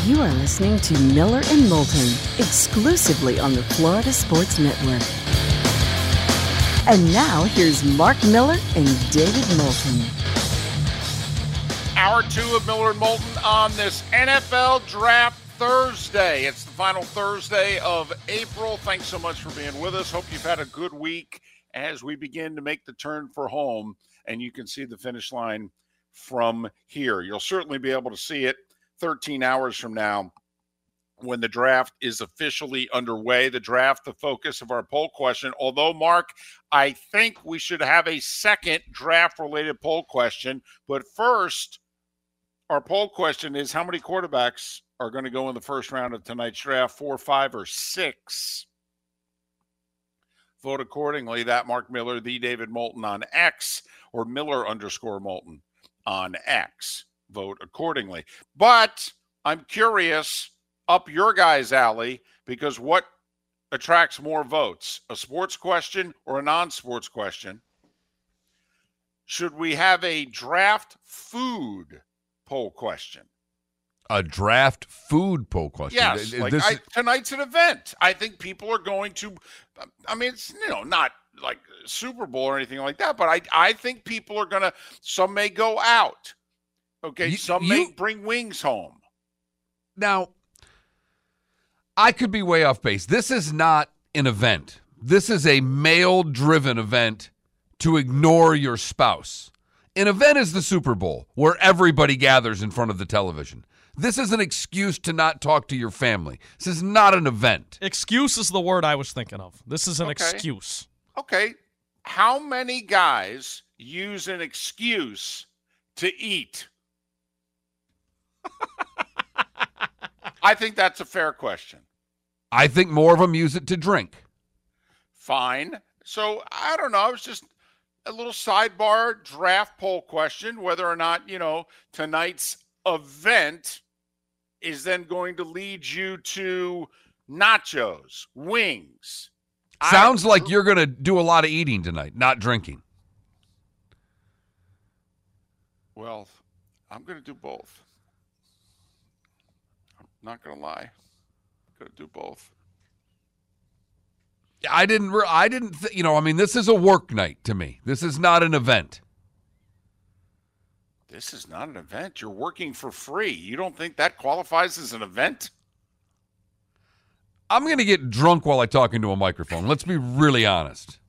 You are listening to Miller and Moulton, exclusively on the Florida Sports Network. And now, here's Mark Miller and David Moulton. Hour 2 of Miller and Moulton on this NFL Draft Thursday. It's the final Thursday of April. Thanks so much for being with us. Hope you've had a good week as we begin to make the turn for home, and you can see the finish line from here. You'll certainly be able to see it 13 hours from now when the draft is officially underway. The draft, the focus of our poll question. Although, Mark, I think we should have a second draft-related poll question. But first, our poll question is, how many quarterbacks are going to go in the first round of tonight's draft? 4, 5, or 6? Vote accordingly. That Mark Miller, the David Moulton on X, or Miller_Moulton on X. Vote accordingly. But I'm curious, up your guys' alley, because what attracts more votes, a sports question or a non-sports question? Should we have a draft food poll question? A draft food poll question? Yes. Tonight's an event. I think people are going to, I mean, it's, not like Super Bowl or anything like that, but I think people are going to, some may go out. Okay, some may bring wings home. Now, I could be way off base. This is not an event. This is a male-driven event to ignore your spouse. An event is the Super Bowl, where everybody gathers in front of the television. This is an excuse to not talk to your family. This is not an event. Excuse is the word I was thinking of. This is an excuse. Okay. How many guys use an excuse to eat? I think that's a fair question. I think more of them use it to drink. Fine. So, I don't know. It's just a little sidebar draft poll question, whether or not, tonight's event is then going to lead you to nachos, wings. Sounds like you're going to do a lot of eating tonight, not drinking. Well, I'm going to do both. Not gonna lie, gonna do both. This is a work night to me. This is not an event. This is not an event. You're working for free. You don't think that qualifies as an event? I'm gonna get drunk while I talk into a microphone. Let's be really honest.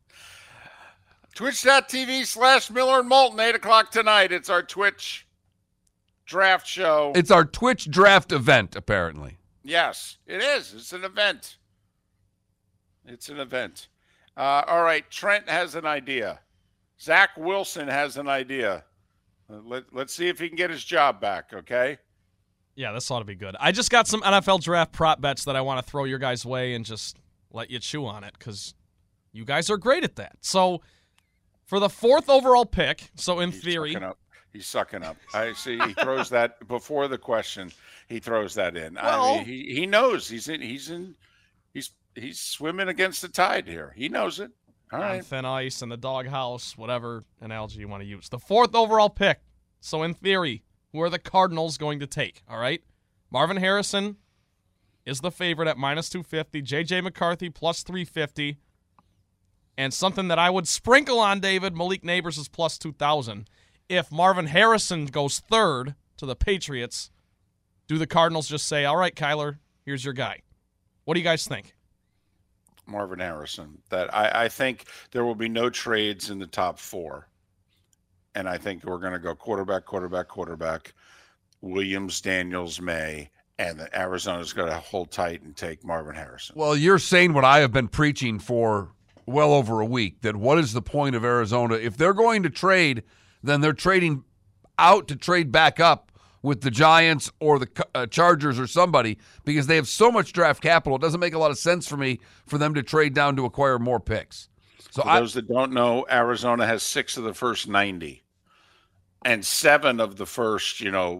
Twitch.tv/Miller and Moulton, 8 o'clock tonight. It's our Twitch draft show. It's our Twitch draft event, apparently. Yes, it is. It's an event. It's an event. All right, Trent has an idea. Zach Wilson has an idea. Let's see if he can get his job back, okay? Yeah, this ought to be good. I just got some NFL draft prop bets that I want to throw your guys' way and just let you chew on it because you guys are great at that. So for the 4th overall pick, so in theory... He's sucking up. I see. He throws that before the question. He throws that in. Well, I mean, he knows he's swimming against the tide here. He knows it. All right. On thin ice in the doghouse, whatever analogy you want to use. The 4th overall pick. So in theory, who are the Cardinals going to take? All right. Marvin Harrison is the favorite at -250. J.J. McCarthy +350. And something that I would sprinkle on, David, Malik Neighbors is +2,000. If Marvin Harrison goes 3rd to the Patriots, do the Cardinals just say, all right, Kyler, here's your guy? What do you guys think? Marvin Harrison. That I think there will be no trades in the top 4. And I think we're going to go quarterback, Williams, Daniels, May, and Arizona's going to hold tight and take Marvin Harrison. Well, you're saying what I have been preaching for well over a week, that what is the point of Arizona? If they're going to trade, then they're trading out to trade back up with the Giants or the Chargers or somebody because they have so much draft capital. It doesn't make a lot of sense for me for them to trade down to acquire more picks. So for those that don't know, Arizona has 6 of the first 90 and 7 of the first,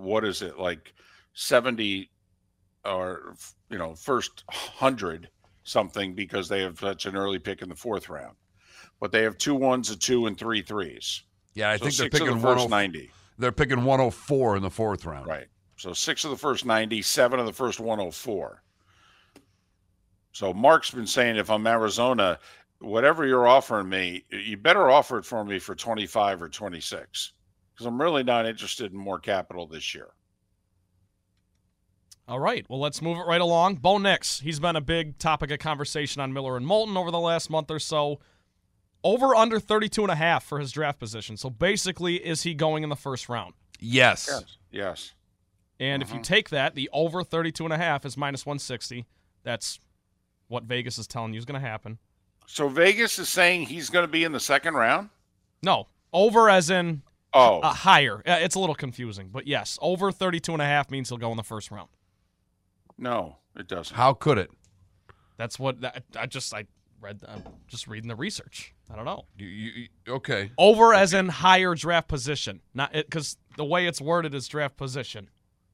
70 or, first 100 something because they have such an early pick in the 4th round. But they have 2 1s, a 2, and 3 3s. Yeah, I think they're picking picking the first 90. They're picking 104 in the 4th round. Right. So 6 of the first 90, 7 of the first 104. So Mark's been saying if I'm Arizona, whatever you're offering me, you better offer it for me for 25 or 26 because I'm really not interested in more capital this year. All right, well, let's move it right along. Bo Nix, he's been a big topic of conversation on Miller and Moulton over the last month or so. Over under 32.5 for his draft position. So basically, is he going in the first round? Yes. Yes. And if you take that, the over 32.5 is minus 160. That's what Vegas is telling you is going to happen. So Vegas is saying he's going to be in the second round? No, over as in Oh. higher. It's a little confusing, but yes, over 32.5 means he'll go in the first round. No, it doesn't. How could it? That's what I'm just reading the research. I don't know. Okay. Over as in higher draft position, not because the way it's worded is draft position.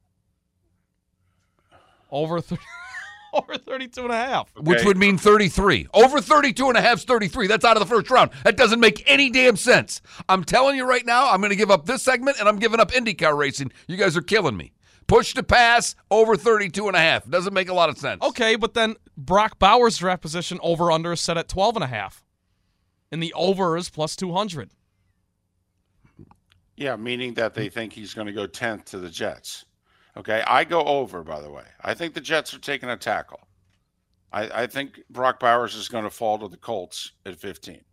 Over 32.5. Okay. Which would mean 33. Over 32.5 is 33. That's out of the first round. That doesn't make any damn sense. I'm telling you right now, I'm going to give up this segment, and I'm giving up IndyCar racing. You guys are killing me. Push to pass, over 32.5. Doesn't make a lot of sense. Okay, but then Brock Bauer's draft position over-under is set at 12.5. And the over is plus 200. Yeah, meaning that they think he's going to go 10th to the Jets. Okay, I go over, by the way. I think the Jets are taking a tackle. I think Brock Bowers is going to fall to the Colts at 15.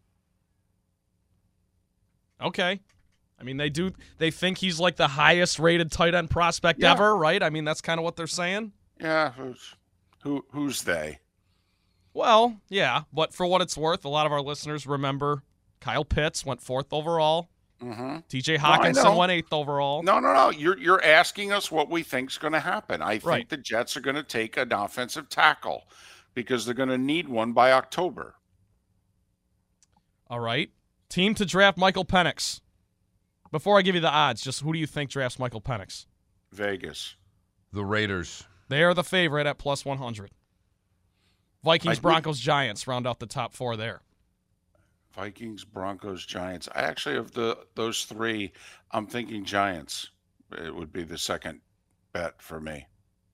Okay. I mean, they think he's like the highest rated tight end prospect ever, right? I mean, that's kind of what they're saying. Yeah, who's they? Well, yeah, but for what it's worth, a lot of our listeners remember Kyle Pitts went 4th overall. Mm-hmm. TJ Hawkinson went 8th overall. No. You're asking us what we think's going to happen. I think Right. the Jets are going to take an offensive tackle because they're going to need one by October. All right. Team to draft Michael Penix. Before I give you the odds, just who do you think drafts Michael Penix? Vegas. The Raiders. They are the favorite at plus 100. Vikings, Broncos, Giants round out the top 4 there. Vikings, Broncos, Giants. I actually, of those three, I'm thinking Giants. It would be the second bet for me.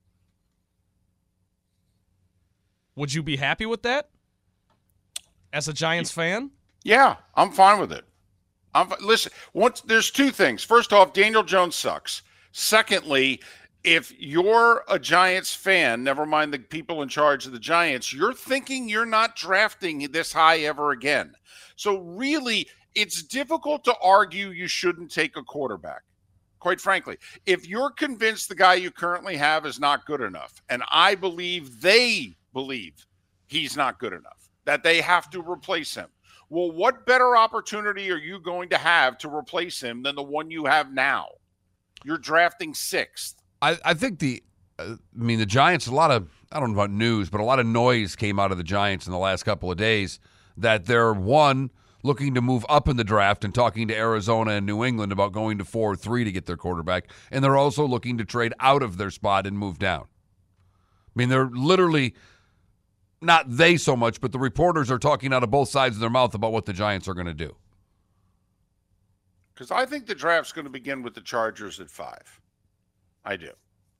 Would you be happy with that as a Giants fan? Yeah, I'm fine with it. Listen, there's two things. First off, Daniel Jones sucks. Secondly, if you're a Giants fan, never mind the people in charge of the Giants, you're thinking you're not drafting this high ever again. So really, it's difficult to argue you shouldn't take a quarterback, quite frankly. If you're convinced the guy you currently have is not good enough, and I believe they believe he's not good enough, that they have to replace him. Well, what better opportunity are you going to have to replace him than the one you have now? You're drafting 6th. I think the Giants, I don't know about news, but a lot of noise came out of the Giants in the last couple of days that they're, one, looking to move up in the draft and talking to Arizona and New England about going to 4 or 3 to get their quarterback, and they're also looking to trade out of their spot and move down. I mean, they're literally, not they so much, but the reporters are talking out of both sides of their mouth about what the Giants are going to do. Because I think the draft's going to begin with the Chargers at 5. I do.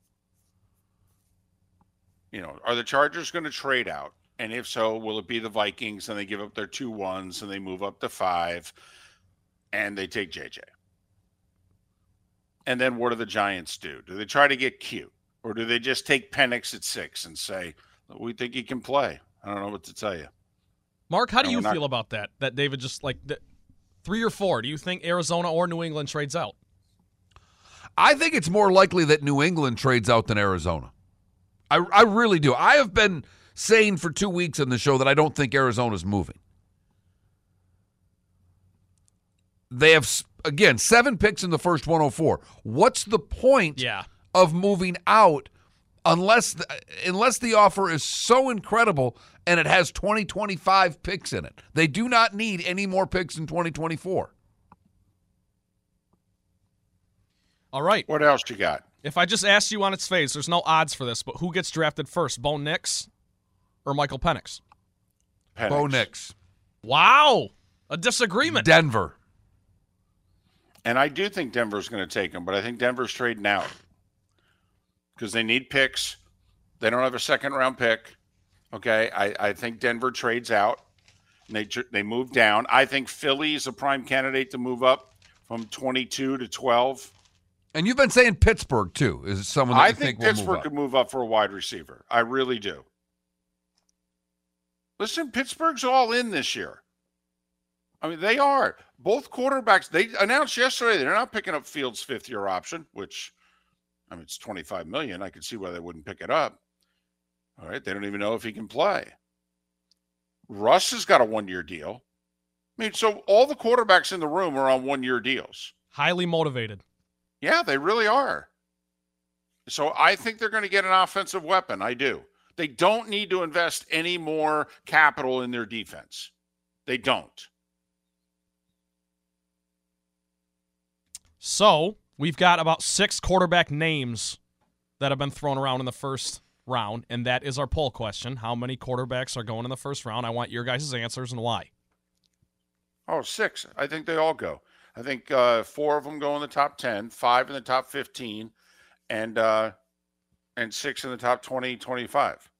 Are the Chargers going to trade out? And if so, will it be the Vikings and they give up their 2 1s and they move up to 5 and they take JJ? And then what do the Giants do? Do they try to get cute? Or do they just take Penix at 6 and say, we think he can play? I don't know what to tell you. Mark, how do you feel about that? That David just 3 or 4. Do you think Arizona or New England trades out? I think it's more likely that New England trades out than Arizona. I really do. I have been saying for 2 weeks on the show that I don't think Arizona's moving. They have, again, 7 picks in the first 104. What's the point of moving out unless the offer is so incredible and it has 2025 picks in it? They do not need any more picks in 2024. All right. What else you got? If I just asked you on its face, there's no odds for this, but who gets drafted first, Bo Nix or Michael Penix? Bo Nix. Wow. A disagreement. Denver. And I do think Denver's going to take him, but I think Denver's trading out. because they need picks. They don't have a second-round pick. Okay, I think Denver trades out. And they move down. I think Philly is a prime candidate to move up from 22 to 12. And you've been saying Pittsburgh, too, is someone that I you think will Pittsburgh move up. could move up for a wide receiver. I really do. Listen, Pittsburgh's all in this year. I mean, they are. Both quarterbacks, they announced yesterday they're not picking up Fields' fifth-year option, which, I mean, it's $25 million. I could see why they wouldn't pick it up. All right, they don't even know if he can play. Russ has got a one-year deal. I mean, so all the quarterbacks in the room are on one-year deals. Highly motivated. Yeah, they really are. So I think they're going to get an offensive weapon. I do. They don't need to invest any more capital in their defense. They don't. So we've got about 6 quarterback names that have been thrown around in the first round, and that is our poll question. How many quarterbacks are going in the first round? I want your guys' answers and why. Oh, 6. I think they all go. I think 4 of them go in the top 10, 5 in the top 15, and 6 in the top 20, 25.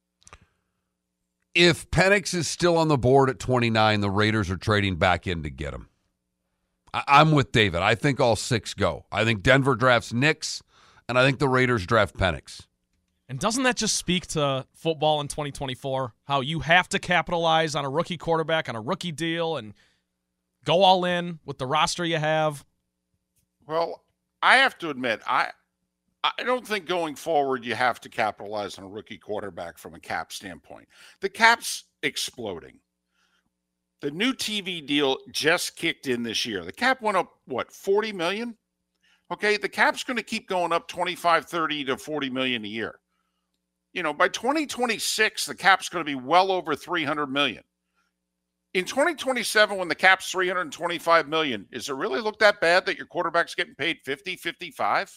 If Penix is still on the board at 29, the Raiders are trading back in to get him. I'm with David. I think all 6 go. I think Denver drafts Nix, and I think the Raiders draft Penix. And doesn't that just speak to football in 2024? How you have to capitalize on a rookie quarterback, on a rookie deal, and go all in with the roster you have? Well, I have to admit, I don't think going forward you have to capitalize on a rookie quarterback from a cap standpoint. The cap's exploding. The new TV deal just kicked in this year. The cap went up, $40 million? Okay, the cap's going to keep going up 25, 30 to 40 million a year. You know, by 2026, the cap's going to be well over 300 million. In 2027, when the cap's 325 million, does it really look that bad that your quarterback's getting paid 50, 55?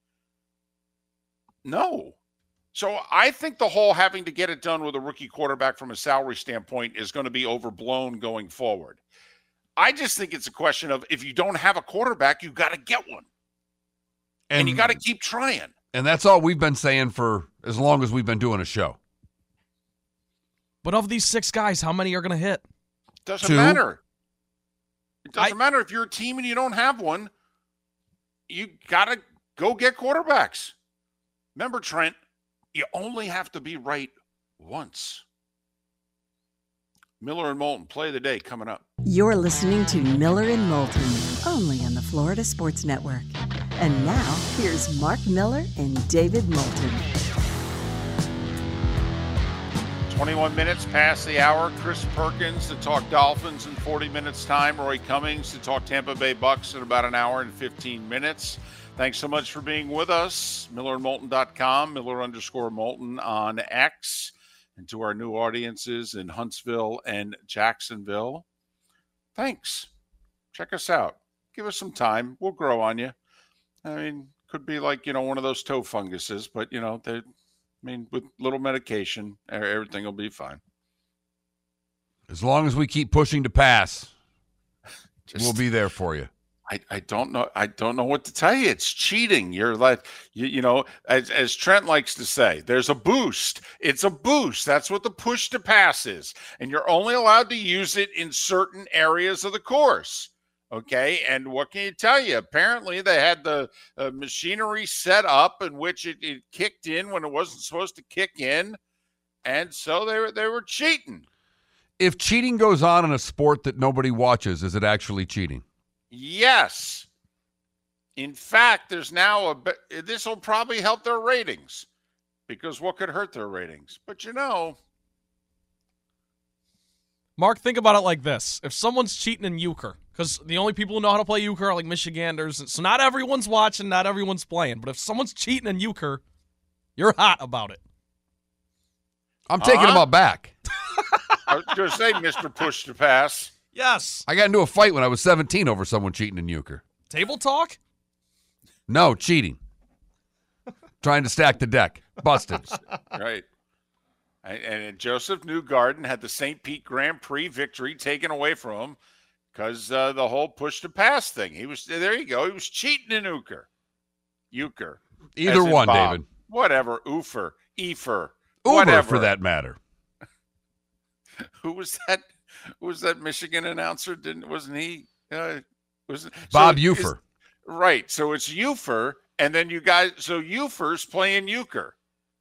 No. So I think the whole having to get it done with a rookie quarterback from a salary standpoint is going to be overblown going forward. I just think it's a question of if you don't have a quarterback, you've got to get one. And you got to keep trying. And that's all we've been saying for as long as we've been doing a show. But of these 6 guys, how many are going to hit? Doesn't 2. matter. It doesn't matter if you're a team and you don't have one. You got to go get quarterbacks. Remember, Trent, you only have to be right once. Miller and Moulton, play of the day coming up. You're listening to Miller and Moulton, only on the Florida Sports Network. And now, here's Mark Miller and David Moulton. 21 minutes past the hour. Chris Perkins to talk Dolphins in 40 minutes time. Roy Cummings to talk Tampa Bay Bucks in about an hour and 15 minutes. Thanks so much for being with us. MillerandMoulton.com, Miller_Moulton on X. And to our new audiences in Huntsville and Jacksonville, thanks. Check us out. Give us some time. We'll grow on you. I mean, could be like, one of those toe funguses, but, with little medication, everything will be fine. As long as we keep pushing to pass, we'll be there for you. I don't know. I don't know what to tell you. It's cheating. You're like, as Trent likes to say, there's a boost. It's a boost. That's what the push to pass is. And you're only allowed to use it in certain areas of the course. Okay. And what can you tell you? Apparently they had the machinery set up in which it kicked in when it wasn't supposed to kick in. And so they were cheating. If cheating goes on in a sport that nobody watches, is it actually cheating? Yes. In fact, there's now this will probably help their ratings, because what could hurt their ratings? But Mark, think about it like this. If someone's cheating in euchre, because the only people who know how to play euchre are like Michiganders, so not everyone's watching, not everyone's playing. But if someone's cheating in euchre, you're hot about it. I'm taking them all back. I was going to say, Mr. Push to Pass. Yes. I got into a fight when I was 17 over someone cheating in euchre. Table talk? No, cheating. Trying to stack the deck. Busted. Right. And Joseph Newgarden had the St. Pete Grand Prix victory taken away from him because the whole push to pass thing. There you go. He was cheating in euchre. Either one, David. Whatever. Ufer. Uber, Whatever. for that matter. Who was that? Who was that Michigan announcer? Wasn't he? Bob Ufer. Right. So it's Ufer, and then you guys. So Ufer's playing euchre.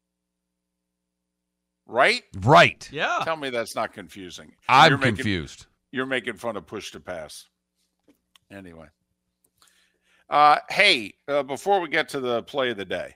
Right? Right. Yeah. Tell me that's not confusing. I'm confused. You're making fun of push to pass. Anyway. Hey, before we get to the play of the day.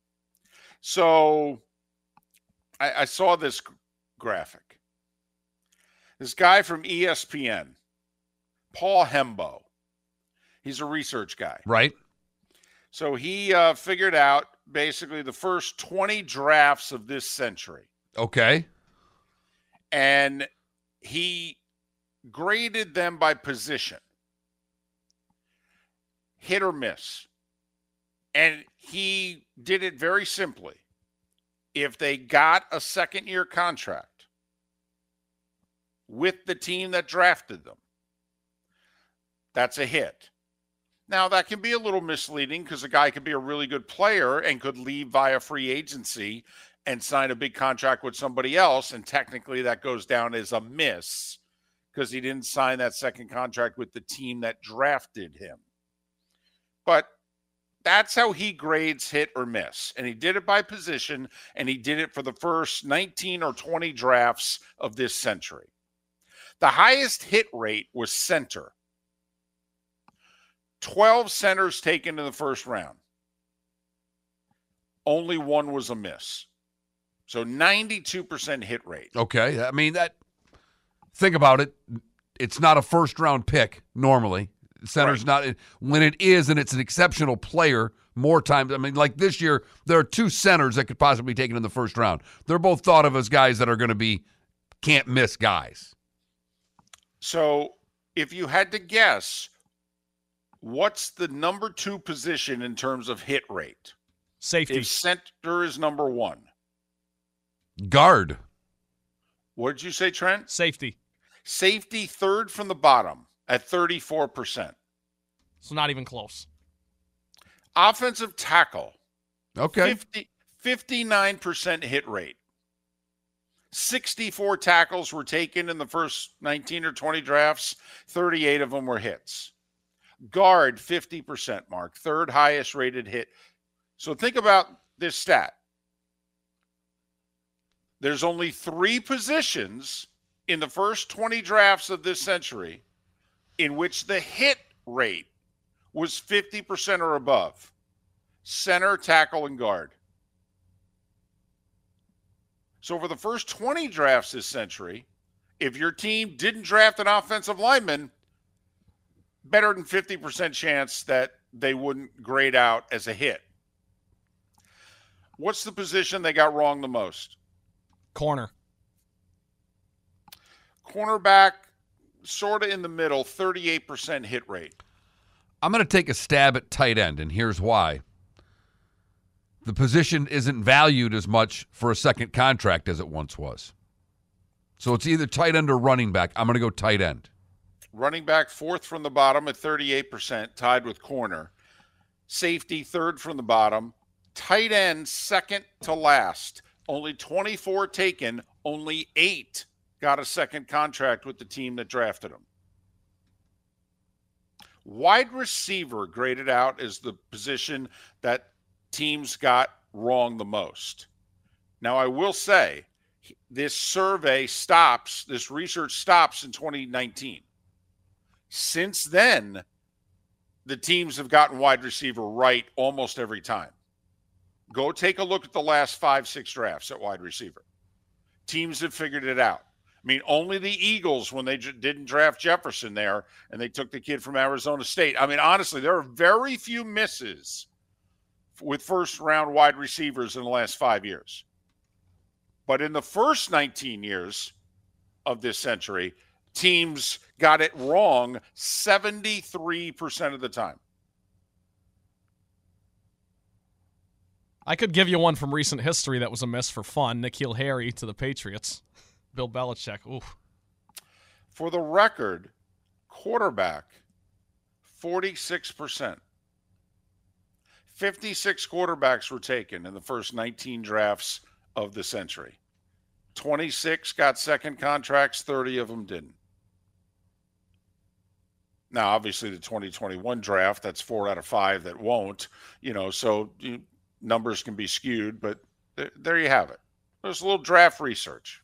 So I saw this graphic. This guy from ESPN, Paul Hembo. He's a research guy. Right. So he figured out basically the first 20 drafts of this century. Okay. And he graded them by position. Hit or miss. And he did it very simply. If they got a second-year contract with the team that drafted them, that's a hit. Now, that can be a little misleading because a guy could be a really good player and could leave via free agency and sign a big contract with somebody else, and technically that goes down as a miss because he didn't sign that second contract with the team that drafted him. But that's how he grades hit or miss. And he did it by position, and he did it for the first 19 or 20 drafts of this century. The highest hit rate was center. 12 centers taken in the first round. Only one was a miss. So 92% hit rate. Okay. I mean, think about it. It's not a first-round pick normally. Center's not – when it is and it's an exceptional player more times – I mean, like this year, there are two centers that could possibly be taken in the first round. They're both thought of as guys that are going to be can't-miss guys. So if you had to guess, what's the number 2 position in terms of hit rate? Safety. If center is number 1. Guard. What did you say, Trent? Safety. Safety third from the bottom at 34%. So not even close. Offensive tackle. Okay. 59% hit rate. 64 tackles were taken in the first 19 or 20 drafts. 38 of them were hits. Guard, 50%, Mark. Third highest rated hit. So think about this stat. There's only 3 positions in the first 20 drafts of this century in which the hit rate was 50% or above. Center, tackle, and guard. So for the first 20 drafts this century, if your team didn't draft an offensive lineman, better than 50% chance that they wouldn't grade out as a hit. What's the position they got wrong the most? Corner. Cornerback, sort of in the middle, 38% hit rate. I'm going to take a stab at tight end, and here's why. The position isn't valued as much for a second contract as it once was. So it's either tight end or running back. I'm going to go tight end. Running back, fourth from the bottom at 38%, tied with corner. Safety, third from the bottom. Tight end, second to last. Only 24 taken, only 8 got a second contract with the team that drafted him. Wide receiver graded out as the position that teams got wrong the most. Now, I will say, this research stops in 2019. Since then, the teams have gotten wide receiver right almost every time. Go take a look at the last 5-6 drafts at wide receiver. Teams have figured it out. I mean, only the Eagles, when they didn't draft Jefferson there, and they took the kid from Arizona State. I mean, honestly, there are very few misses with first-round wide receivers in the last 5 years. But in the first 19 years of this century, teams got it wrong 73% of the time. I could give you one from recent history that was a miss for fun. N'Keal Harry to the Patriots. Bill Belichick. Oof. For the record, quarterback, 46%. 56 quarterbacks were taken in the first 19 drafts of the century. 26 got second contracts, 30 of them didn't. Now, obviously, the 2021 draft, that's 4 out of 5 that won't, so numbers can be skewed, but there you have it. There's a little draft research.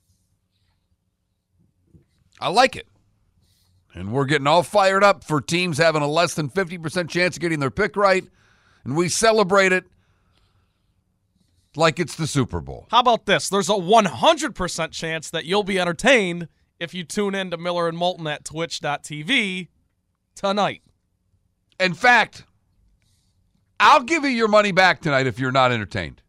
I like it. And we're getting all fired up for teams having a less than 50% chance of getting their pick right, and we celebrate it like it's the Super Bowl. How about this? There's a 100% chance that you'll be entertained if you tune in to Miller and Moulton at twitch.tv tonight. In fact, I'll give you your money back tonight if you're not entertained.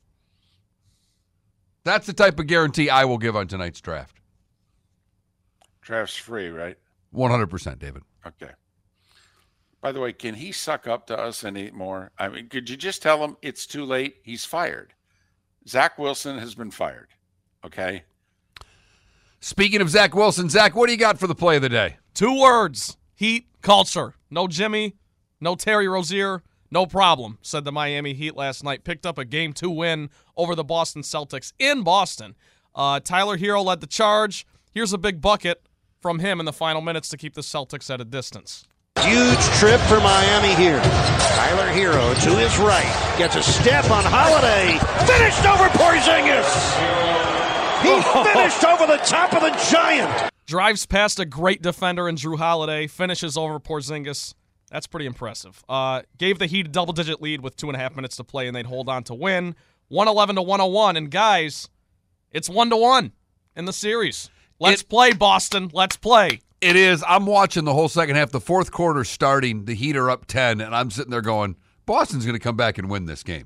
That's the type of guarantee I will give on tonight's draft. Draft's free, right? 100%, David. Okay. By the way, can he suck up to us anymore? I mean, could you just tell him it's too late? He's fired. Zach Wilson has been fired. Okay? Speaking of Zach Wilson, Zach, what do you got for the play of the day? 2 words. Heat culture. No Jimmy, no Terry Rozier, no problem, said the Miami Heat last night. Picked up a Game 2 win over the Boston Celtics in Boston. Tyler Hero led the charge. Here's a big bucket from him in the final minutes to keep the Celtics at a distance. Huge trip for Miami here. Tyler Hero to his right. Gets a step on Holiday. Finished over Porzingis. He finished over the top of the Giant. Drives past a great defender in Drew Holiday. Finishes over Porzingis. That's pretty impressive. Gave the Heat a double-digit lead with 2.5 minutes to play, and they'd hold on to win. 111-101. And, guys, it's 1-1 in the series. Let's play, Boston. Let's play. It is. I'm watching the whole second half. The fourth quarter starting. The Heat are up 10, and I'm sitting there going, Boston's going to come back and win this game.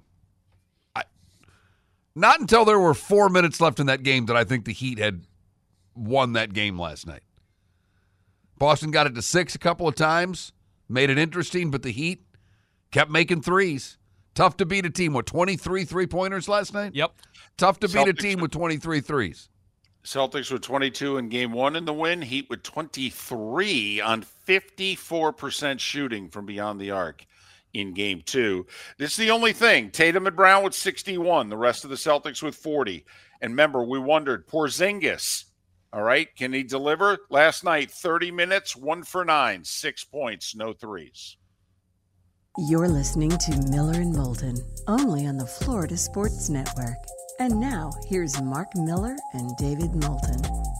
Not until there were 4 minutes left in that game did I think the Heat had won that game last night. Boston got it to 6 a couple of times, made it interesting, but the Heat kept making threes. Tough to beat a team with 23 three-pointers last night? Yep. Tough to beat a team with 23 threes. Celtics with 22 in Game 1 in the win. Heat with 23 on 54% shooting from beyond the arc in Game 2. This is the only thing. Tatum and Brown with 61. The rest of the Celtics with 40. And remember, we wondered, Porzingis, all right, can he deliver? Last night, 30 minutes, 1 for 9, 6 points, no threes. You're listening to Miller and Moulton, only on the Florida Sports Network. And now, here's Mark Miller and David Moulton.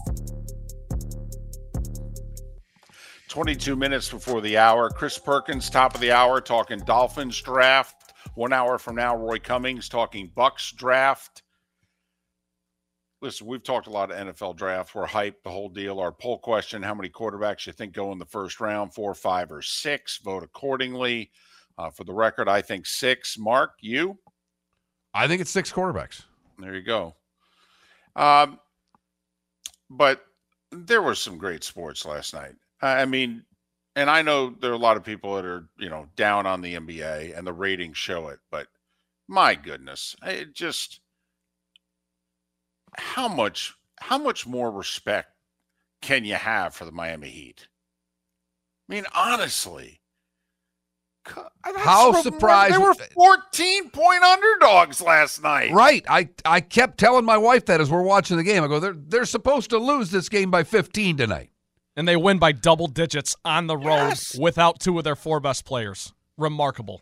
22 minutes before the hour. Chris Perkins, top of the hour, talking Dolphins draft. 1 hour from now, Roy Cummings talking Bucks draft. Listen, we've talked a lot of NFL drafts. We're hyped, the whole deal. Our poll question, how many quarterbacks you think go in the first round, 4, 5, or 6? Vote accordingly. For the record, I think 6. Mark, you? I think it's 6 quarterbacks. There you go. But there was some great sports last night. I mean, and I know there are a lot of people that are, down on the NBA and the ratings show it, but my goodness, it just how much more respect can you have for the Miami Heat? I mean, honestly. How surprised. They were 14-point underdogs last night. Right. I kept telling my wife that as we're watching the game. I go, they're supposed to lose this game by 15 tonight. And they win by double digits on the road without 2 of their 4 best players. Remarkable.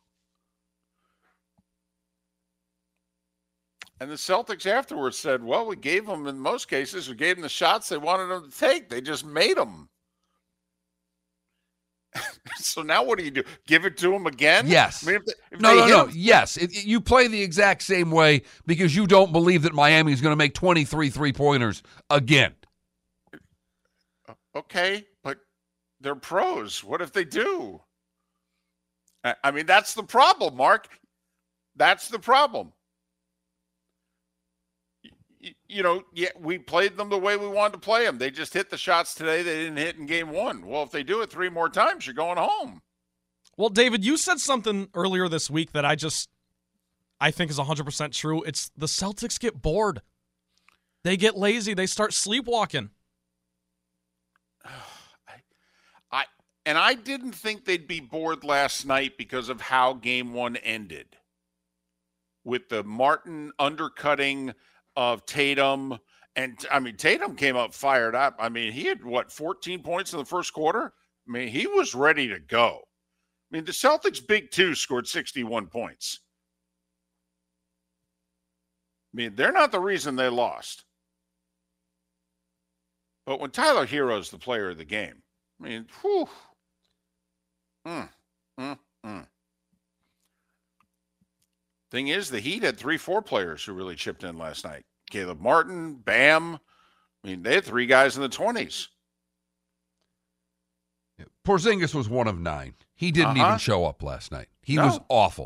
And the Celtics afterwards said, well, we gave them, in most cases, we gave them the shots they wanted them to take. They just made them. So now what do you do? Give it to them again? Yes. I mean, if No. Yes. You play the exact same way because you don't believe that Miami is going to make 23 three-pointers again. Okay, but they're pros. What if they do? I mean, that's the problem, Mark. That's the problem. We played them the way we wanted to play them. They just hit the shots today they didn't hit in Game 1. Well, if they do it 3 more times, you're going home. Well, David, you said something earlier this week that I think is 100% true. It's the Celtics get bored. They get lazy. They start sleepwalking. And I didn't think they'd be bored last night because of how game one ended. With the Martin undercutting of Tatum. And, I mean, Tatum came up fired up. I mean, he had, 14 points in the first quarter? I mean, he was ready to go. I mean, the Celtics' big two scored 61 points. I mean, they're not the reason they lost. But when Tyler Hero's the player of the game, I mean, whew. Thing is, the Heat had 3-4 players who really chipped in last night. Caleb Martin, Bam. I mean, they had 3 guys in the 20s. Porzingis was 1 of 9. He didn't even show up last night. He was awful.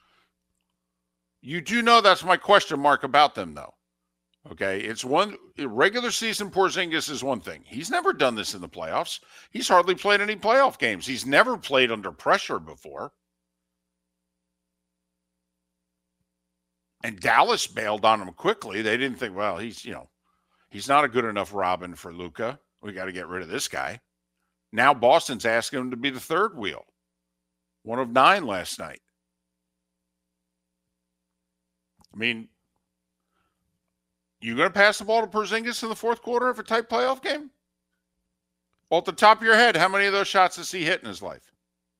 You do know that's my question mark about them, though. Okay, it's one regular season. Porzingis is one thing. He's never done this in the playoffs. He's hardly played any playoff games. He's never played under pressure before. And Dallas bailed on him quickly. They didn't think, well, he's not a good enough Robin for Luka. We got to get rid of this guy. Now Boston's asking him to be the third wheel. 1 of 9 last night. I mean, you going to pass the ball to Porzingis in the fourth quarter of a tight playoff game? Well, at the top of your head, how many of those shots has he hit in his life?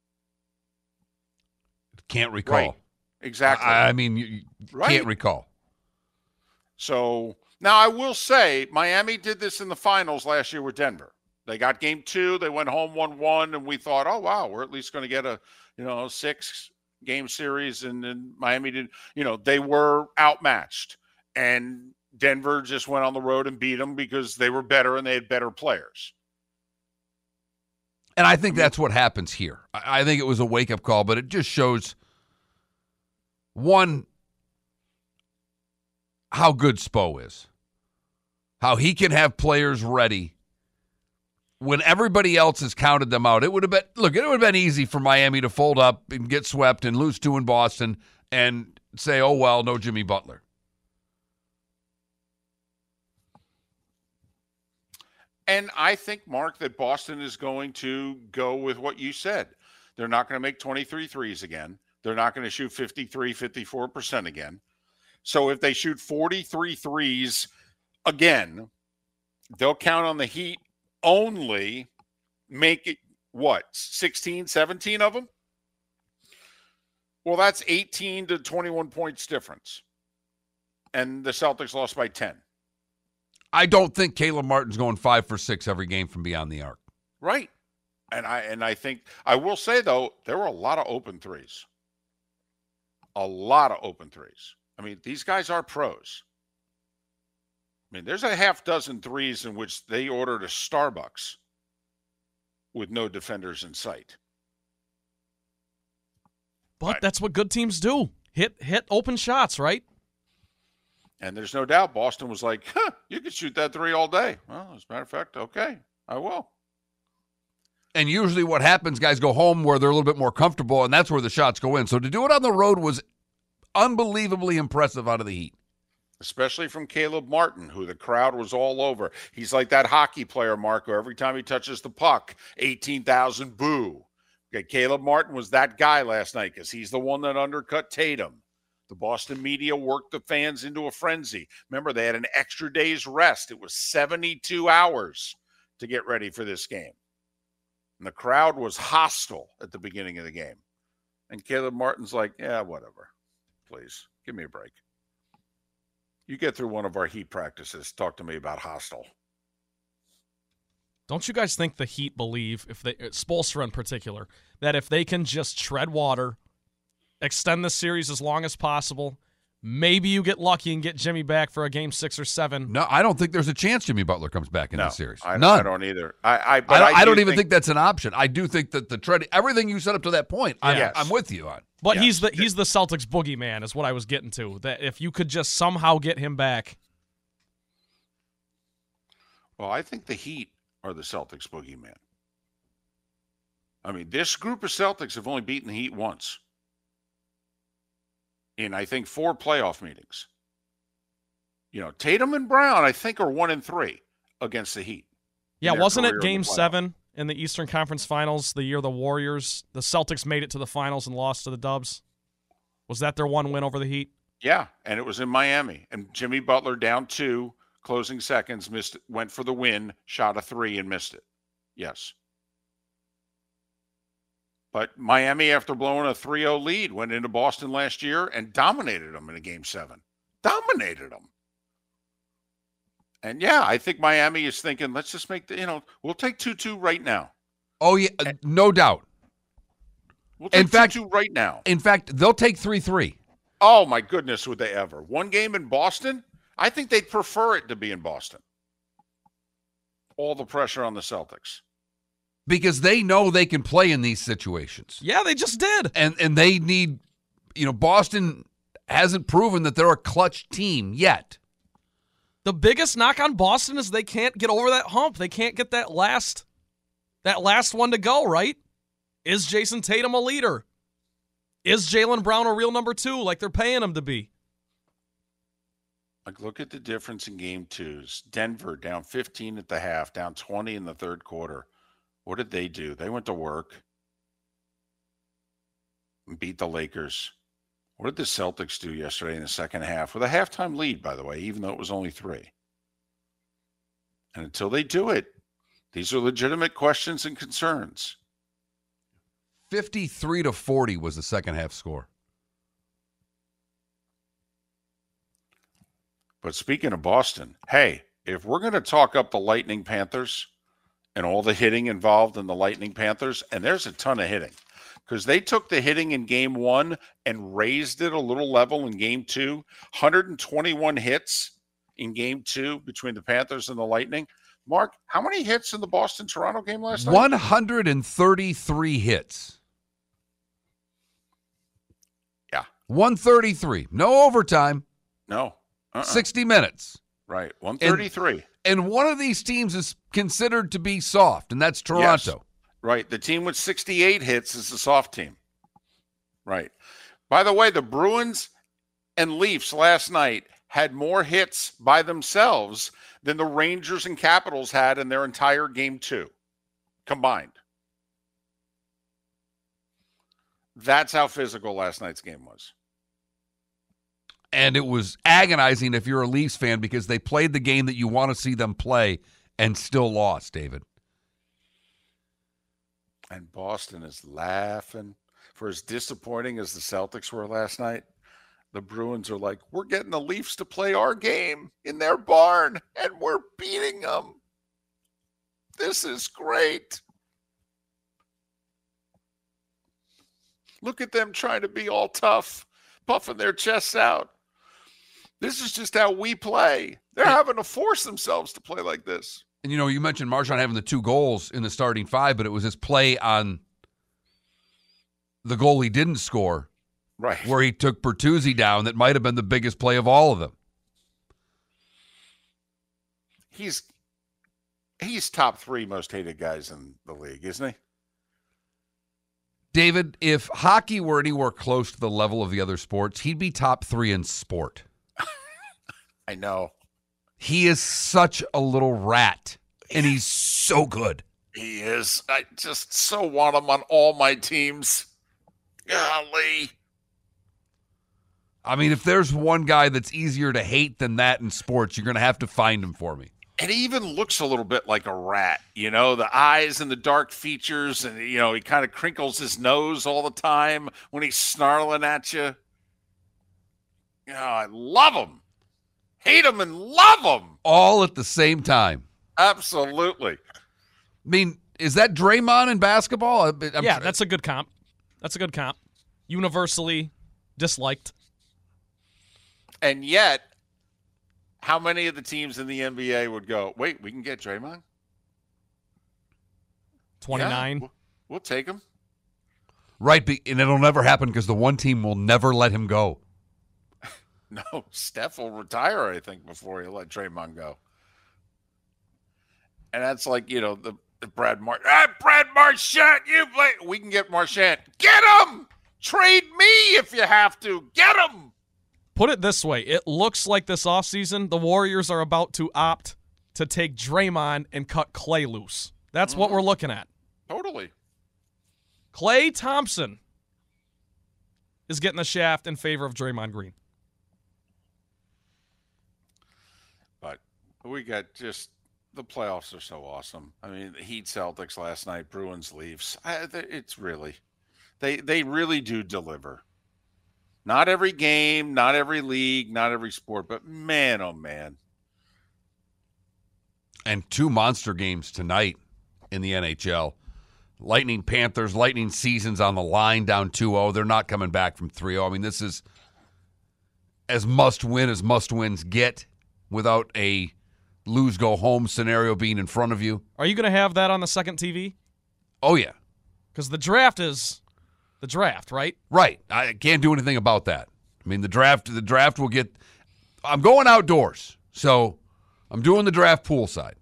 Can't recall. Right. Exactly. I mean, you can't recall. So, now I will say, Miami did this in the finals last year with Denver. They got game 2. They went home 1-1, and we thought, oh, wow, we're at least going to get a 6-game series. And then Miami did, they were outmatched. And Denver just went on the road and beat them because they were better and they had better players. And I think that's what happens here. I think it was a wake-up call, but it just shows, one, how good Spo is. How he can have players ready when everybody else has counted them out. It would have been easy for Miami to fold up and get swept and lose 2 in Boston and say, oh, well, no Jimmy Butler. And I think, Mark, that Boston is going to go with what you said. They're not going to make 23 threes again. They're not going to shoot 53, 54% again. So if they shoot 43 threes again, they'll count on the Heat only make it, 16, 17 of them? Well, that's 18 to 21 points difference. And the Celtics lost by 10. I don't think Caleb Martin's going 5 for 6 every game from beyond the arc. Right. And I think, I will say, though, there were a lot of open threes. A lot of open threes. I mean, these guys are pros. I mean, there's a half dozen threes in which they ordered a Starbucks with no defenders in sight. But that's what good teams do. Hit open shots, right? And there's no doubt Boston was like, you could shoot that 3 all day. Well, as a matter of fact, okay, I will. And usually what happens, guys go home where they're a little bit more comfortable, and that's where the shots go in. So to do it on the road was unbelievably impressive out of the Heat. Especially from Caleb Martin, who the crowd was all over. He's like that hockey player, Marco. Every time he touches the puck, 18,000 boo. Okay, Caleb Martin was that guy last night because he's the one that undercut Tatum. The Boston media worked the fans into a frenzy. Remember, they had an extra day's rest. It was 72 hours to get ready for this game. And the crowd was hostile at the beginning of the game. And Caleb Martin's like, yeah, whatever. Please, give me a break. You get through one of our Heat practices. Talk to me about hostile. Don't you guys think the Heat believe, Spoelstra in particular, that if they can just tread water, extend the series as long as possible, maybe you get lucky and get Jimmy back for a game 6 or 7? No, I don't think there's a chance Jimmy Butler comes back in this series. None. I don't either. I don't even think that's an option. I do think that the tread, everything you said up to that point, I'm with you on. But he's the Celtics boogeyman is what I was getting to. That if you could just somehow get him back. Well, I think the Heat are the Celtics boogeyman. I mean, this group of Celtics have only beaten the Heat once. In, I think, 4 playoff meetings. Tatum and Brown, I think, are 1-3 against the Heat. Yeah, wasn't it game 7 in the Eastern Conference Finals the year the Celtics made it to the finals and lost to the Dubs? Was that their one win over the Heat? Yeah, and it was in Miami. And Jimmy Butler down 2, closing seconds, went for the win, shot a 3 and missed it. Yes. But Miami, after blowing a 3-0 lead, went into Boston last year and dominated them in a Game 7. Dominated them. And, yeah, I think Miami is thinking, let's just make we'll take 2-2 right now. Oh, yeah, no doubt. We'll take 2-2 right now. In fact, they'll take 3-3. Oh, my goodness, would they ever. One game in Boston? I think they'd prefer it to be in Boston. All the pressure on the Celtics. Because they know they can play in these situations. Yeah, they just did. And they need, Boston hasn't proven that they're a clutch team yet. The biggest knock on Boston is they can't get over that hump. They can't get that last one to go, right? Is Jason Tatum a leader? Is Jaylen Brown a real number 2 like they're paying him to be? Like, look at the difference in Game 2s. Denver down 15 at the half, down 20 in the third quarter. What did they do? They went to work and beat the Lakers. What did the Celtics do yesterday in the second half? With a halftime lead, by the way, even though it was only 3. And until they do it, these are legitimate questions and concerns. 53-40 was the second half score. But speaking of Boston, hey, if we're going to talk up the Lightning Panthers and all the hitting involved in the Lightning Panthers, and there's a ton of hitting, because they took the hitting in Game 1 and raised it a little level in Game 2. 121 hits in Game 2 between the Panthers and the Lightning. Mark, how many hits in the Boston-Toronto game last night? 133 hits. Yeah. 133. No overtime. No. 60 minutes. Right. 133. And one of these teams is considered to be soft, and that's Toronto. Yes. Right. The team with 68 hits is the soft team. Right. By the way, the Bruins and Leafs last night had more hits by themselves than the Rangers and Capitals had in their entire Game 2 combined. That's how physical last night's game was. And it was agonizing if you're a Leafs fan because they played the game that you want to see them play and still lost, David. And Boston is laughing. For as disappointing as the Celtics were last night, the Bruins are like, we're getting the Leafs to play our game in their barn, and we're beating them. This is great. Look at them trying to be all tough, puffing their chests out. This is just how we play. They're having to force themselves to play like this. And, you mentioned Marchand having the 2 goals in the starting 5, but it was his play on the goal he didn't score. Right. Where he took Bertuzzi down that might have been the biggest play of all of them. He's top 3 most hated guys in the league, isn't he? David, if hockey were anywhere close to the level of the other sports, he'd be top 3 in sport. I know. He is such a little rat, and he's so good. He is. I just so want him on all my teams. Golly. I mean, if there's one guy that's easier to hate than that in sports, you're going to have to find him for me. And he even looks a little bit like a rat, the eyes and the dark features, and, he kind of crinkles his nose all the time when he's snarling at you. I love him. Hate him and love him. All at the same time. Absolutely. I mean, is that Draymond in basketball? Yeah, that's a good comp. Universally disliked. And yet, how many of the teams in the NBA would go, wait, we can get Draymond? 29. Yeah, we'll take him. Right, and it'll never happen because the one team will never let him go. No, Steph will retire, I think, before he'll let Draymond go. And that's like, the Brad Marchand. Brad Marchand, we can get Marchand. Get him! Trade me if you have to. Get him! Put it this way. It looks like this offseason, the Warriors are about to opt to take Draymond and cut Klay loose. That's what we're looking at. Totally. Klay Thompson is getting the shaft in favor of Draymond Green. But we got just the playoffs are so awesome. I mean, the Heat Celtics last night, Bruins Leafs. It's really, they really do deliver. Not every game, not every league, not every sport, but man, oh man. And 2 monster games tonight in the NHL. Lightning Panthers, Lightning season's on the line, down 2-0. They're not coming back from 3-0. I mean, this is as must-win as must-wins get without a lose-go-home scenario being in front of you. Are you going to have that on the second TV? Oh, yeah. Because the draft is the draft, right? Right. I can't do anything about that. I mean, the draft will get – I'm going outdoors, so I'm doing the draft poolside.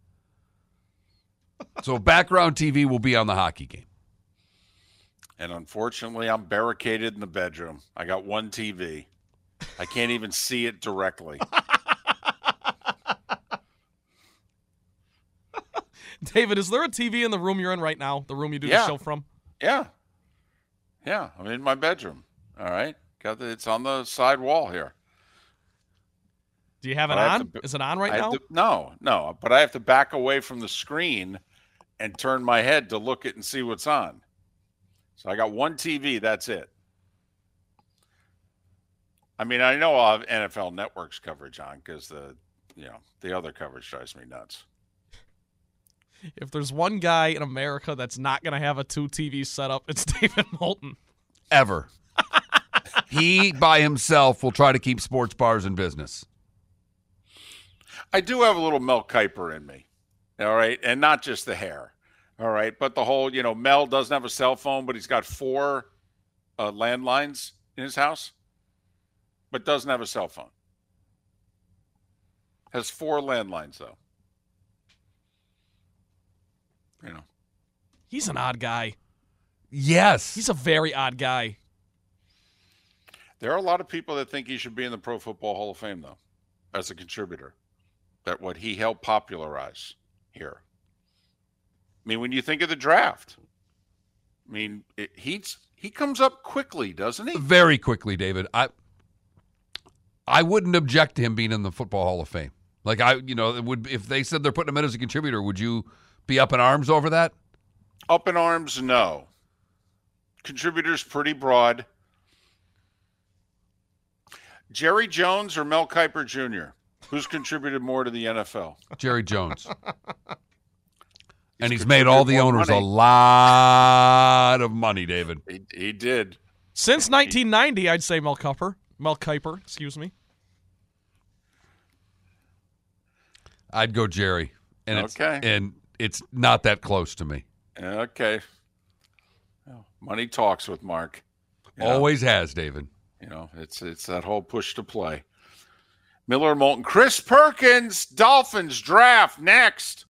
So background TV will be on the hockey game. And unfortunately, I'm barricaded in the bedroom. I got one TV. I can't even see it directly. David, is there a TV in the room you're in right now, the room you do the show from? Yeah. Yeah, I'm in my bedroom. All right. It's on the side wall here. Do you have it on? Is it on right now? No. But I have to back away from the screen and turn my head to look at and see what's on. So I got one TV. That's it. I mean, I know I'll have NFL Network's coverage on because the other coverage drives me nuts. If there's one guy in America that's not going to have a 2 TV setup, it's David Moulton. Ever. He, by himself, will try to keep sports bars in business. I do have a little Mel Kiper in me, all right? And not just the hair, all right? But the whole, Mel doesn't have a cell phone, but he's got 4 landlines in his house, but doesn't have a cell phone. Has 4 landlines, though. He's an odd guy. Yes. He's a very odd guy. There are a lot of people that think he should be in the Pro Football Hall of Fame, though, as a contributor. That what he helped popularize here. I mean, when you think of the draft, I mean, he comes up quickly, doesn't he? Very quickly, David. I wouldn't object to him being in the Football Hall of Fame. Like it would if they said they're putting him in as a contributor, would you be up in arms over that? Up in arms, no. Contributors pretty broad. Jerry Jones or Mel Kiper Jr.? Who's contributed more to the NFL? Jerry Jones. And he's made all the owners a lot of money, David. He did. Since 1990, I'd say Mel Kiper, excuse me. I'd go Jerry. And it's not that close to me. Okay. Well, money talks with Mark. Always has, David. It's that whole push to play. Miller and Moulton. Chris Perkins, Dolphins draft next.